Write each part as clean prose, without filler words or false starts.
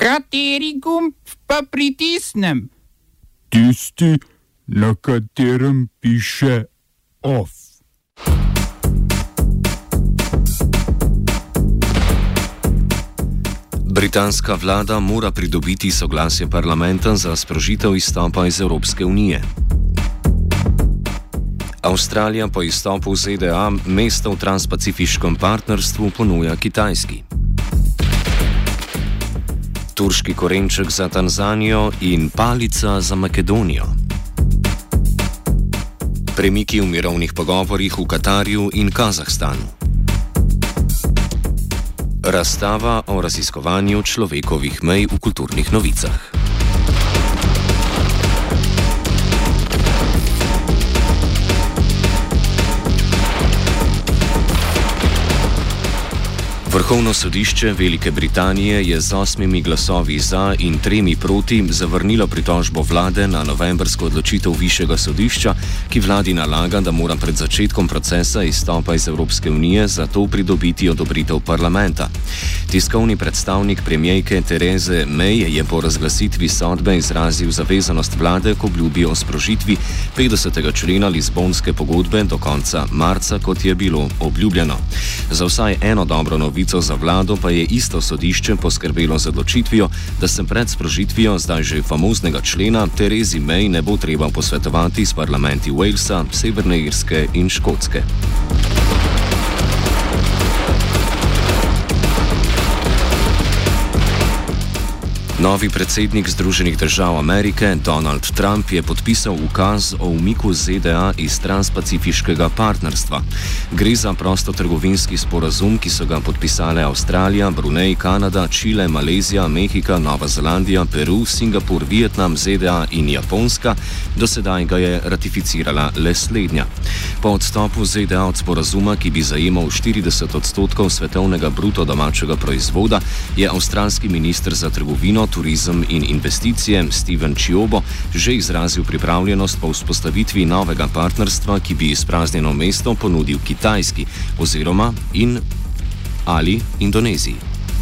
Kateri gumb pa pritisnem? Tisti, na katerem piše OFF. Britanska vlada mora pridobiti soglasje parlamenta za sprožitev izstopa iz Evropske unije. Avstralija po izstopu ZDA mesto v transpacifiškem partnerstvu ponuja Kitajski. Turški korenček za Tanzanijo in palica za Makedonijo. Premiki v mirovnih pogovorih v Katarju in Kazahstanu. Razstava o raziskovanju človekovih mej v kulturnih novicah. Vrhovno sodišče Velike Britanije je z 8 glasovi za in 3 proti zavrnilo pritožbo vlade na novembrsko odločitev Višjega sodišča, ki vladi nalaga, da mora pred začetkom procesa izstopa iz Evropske unije zato pridobiti odobritev parlamenta. Tiskovni predstavnik premierke Therese May je po razglasitvi sodbe izrazil zavezanost vlade k obljubi o sprožitvi 50. člena Lizbonske pogodbe do konca marca, kot je bilo obljubljeno. Za vsaj eno dobro novico za vlado pa je isto sodišče poskrbelo z odločitvijo, da se pred sprožitvijo zdaj že famoznega člena Theresi May ne bo treba posvetovati s parlamenti Walesa, Severne Irske in Škotske. Novi predsednik Združenih držav Amerike, Donald Trump, je podpisal ukaz o umiku ZDA iz transpacifiškega partnerstva. Gre za prostotrgovinski sporazum, ki so ga podpisale Avstralija, Brunei, Kanada, Čile, Malezija, Mehika, Nova Zelandija, Peru, Singapur, Vietnam, ZDA in Japonska. Do sedaj ga je ratificirala le slednja. Po odstopu ZDA od sporazuma, ki bi zajemal 40% svetovnega bruto domačega proizvoda, je avstralski minister za trgovino, turizem in investicije Steven Chiobo že izrazil pripravljenost po vzpostavitvi novega partnerstva, ki bi izpraznjeno mesto ponudil Kitajski oziroma ali Indoneziji.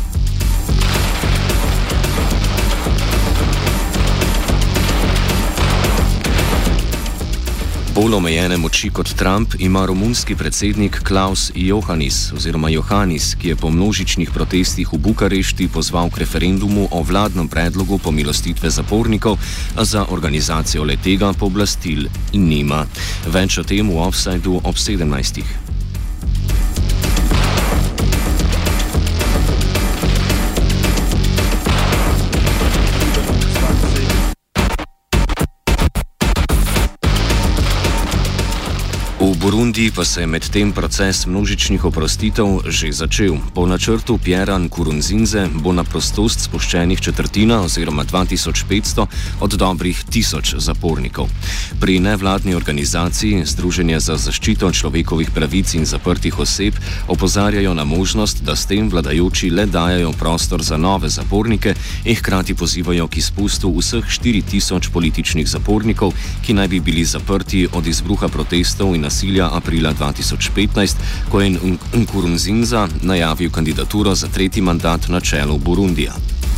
Bolj omejene moči kot Trump ima romunski predsednik Klaus Johannis, ki je po množičnih protestih v Bukarešti pozval k referendumu o vladnem predlogu pomilostitve zapornikov, a za organizacijo le-tega pooblastil nima. Več o tem v Offsideu ob 17. V Burundiji pa se je medtem proces množičnih oprostitev že začel. Po načrtu Pierra Nkurunzize bo na prostost spuščenih četrtina oziroma 2500 od dobrih 1000 zapornikov. Pri nevladni organizaciji Združenje za zaščito človekovih pravic in zaprtih oseb opozarjajo na možnost, da s tem vladajoči le dajajo prostor za nove zapornike in hkrati pozivajo k izpustu vseh 4000 političnih zapornikov, ki naj bi bili zaprti od izbruha protestov in nasilja aprila 2015, ko je Nkurunziza najavil kandidaturo za 3. mandat na čelu Burundija.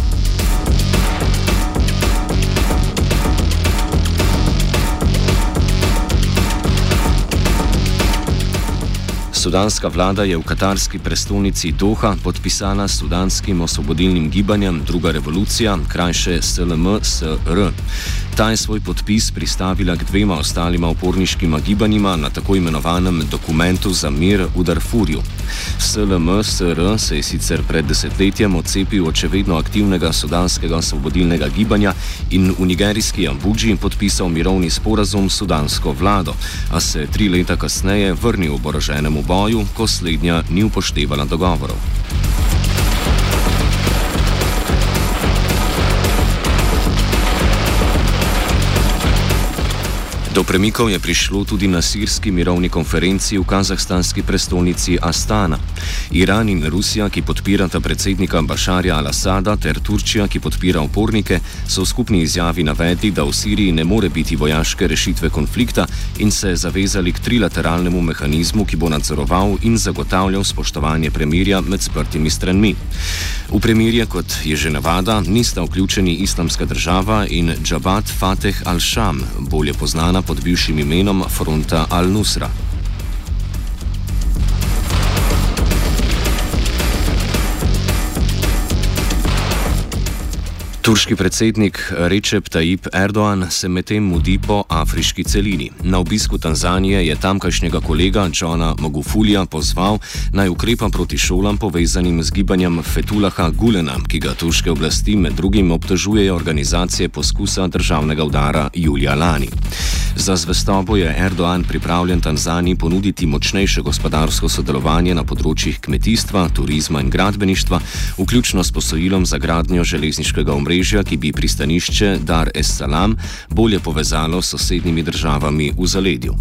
Sudanska vlada je v katarski prestolnici Doha podpisala s sudanskim osvobodilnim gibanjem Druga revolucija, krajše SLM-SR. Ta je svoj podpis pristavila k 2 ostalima uporniškima gibanjima na tako imenovanem dokumentu za mir v Darfurju. SLM-SR se je sicer pred desetletjem odcepil od še vedno aktivnega sudanskega osvobodilnega gibanja in v nigerijski Abudži podpisal mirovni sporazum s sudansko vlado, a se 3 leta kasneje vrnil oboroženemu boju, ko slednja ni upoštevala dogovorov. Do premikov je prišlo tudi na sirski mirovni konferenci v kazahstanski prestolnici Astana. Iran in Rusija, ki podpirata predsednika Bašarja al-Asada, ter Turčija, ki podpira upornike, so v skupni izjavi navedli, da v Siriji ne more biti vojaške rešitve konflikta in se zavezali k trilateralnemu mehanizmu, ki bo nadzoroval in zagotavljal spoštovanje premirja med sprtimi stranmi. V premirje, kot je že navada, nista vključeni Islamska država in Džabat Fateh al-Sham, bolje poznana pod bivšim imenom Fronta al-Nusra. Turški predsednik Recep Tayyip Erdoğan se medtem mudi po afriški celini. Na obisku Tanzanije je tamkajšnjega kolega Johna Magufulija pozval, naj ukrepa proti šolam povezanim z gibanjem Fethullaha Gulena, ki ga turške oblasti med drugim obtožujejo organizacije poskusa državnega udara julija lani. Za zvestobo je Erdoğan pripravljen Tanzaniji ponuditi močnejše gospodarsko sodelovanje na področjih kmetijstva, turizma in gradbeništva, vključno s posojilom za gradnjo železniškega omrežja, ki bi pristanišče Dar es Salaam bolje povezalo s sosednjimi državami v zaledju.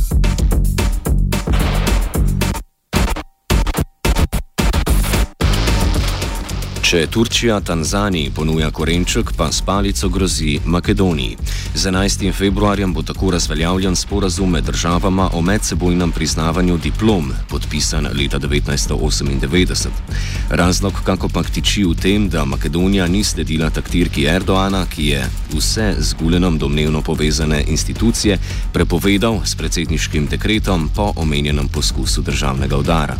Če Turčija Tanzaniji ponuja korenček, pa s palico grozi Makedoniji. Z 11. februarjem bo tako razveljavljen sporazum med državama o medsebojnem priznavanju diplom, podpisan leta 1998. Razlog kakopak tiči v tem, da Makedonija ni sledila taktirki Erdoğana, ki je vse z Gulenom domnevno povezane institucije prepovedal s predsedniškim dekretom po omenjenem poskusu državnega udara.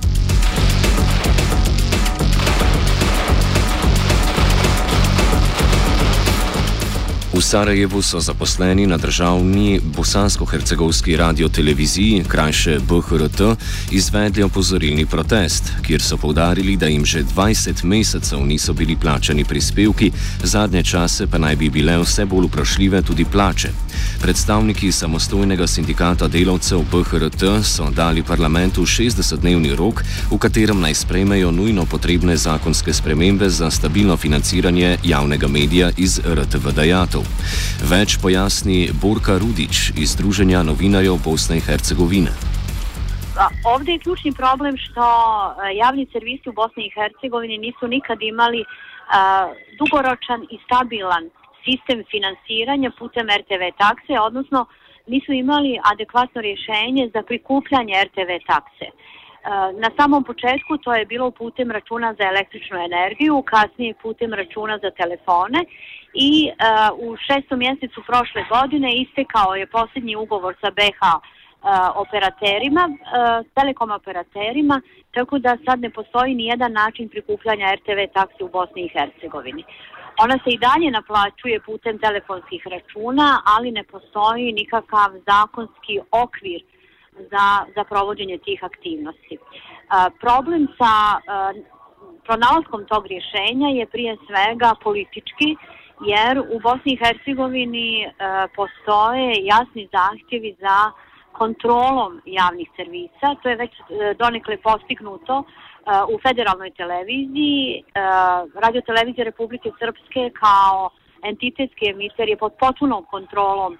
V Sarajevu so zaposleni na državni bosansko-hercegovski radioteleviziji, krajše BHRT, izvedli opozorilni protest, kjer so poudarili, da jim že 20 mesecev niso bili plačani prispevki, zadnje čase pa naj bi bile vse bolj vprašljive tudi plače. Predstavniki samostojnega sindikata delavcev BHRT so dali parlamentu 60-dnevni rok, v katerem naj sprejmejo nujno potrebne zakonske spremembe za stabilno financiranje javnega medija iz RTV dajatov. Več pojasni Borka Rudić iz Združenja novinarjev Bosne i Hercegovine. Ovdje je ključni problem što javni servisi u Bosni i Hercegovini nisu nikad imali dugoročan i stabilan sistem finansiranja putem RTV takse, odnosno nisu imali adekvatno rješenje za prikupljanje RTV takse. Na samom početku to je bilo putem računa za električnu energiju, kasnije putem računa za telefone i u 6. mjesecu prošle godine istekao je posljednji ugovor sa BH operaterima, telekom operaterima, tako da sad ne postoji ni jedan način prikupljanja RTV taksi u Bosni i Hercegovini. Ona se i dalje naplaćuje putem telefonskih računa, ali ne postoji nikakav zakonski okvir za provođenje tih aktivnosti. Problem sa pronalaskom tog rješenja je prije svega politički, jer u Bosni i Hercegovini postoje jasni zahtjevi za kontrolom javnih servisa. To je već donekle postignuto u federalnoj televiziji. Radiotelevizija Republike Srpske kao entitetski emiter je pod potpunom kontrolom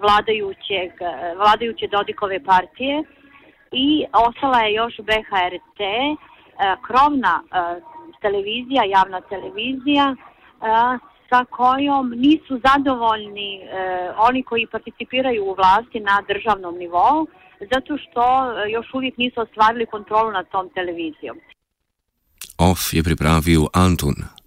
vladajuće Dodikove partije i ostala je još BHRT, krovna televizija, javna televizija, sa kojom nisu zadovoljni oni koji participiraju u vlasti na državnom nivou, zato što još uvijek nisu ostvarili kontrolu nad tom televizijom. OFF je pripravil Antun.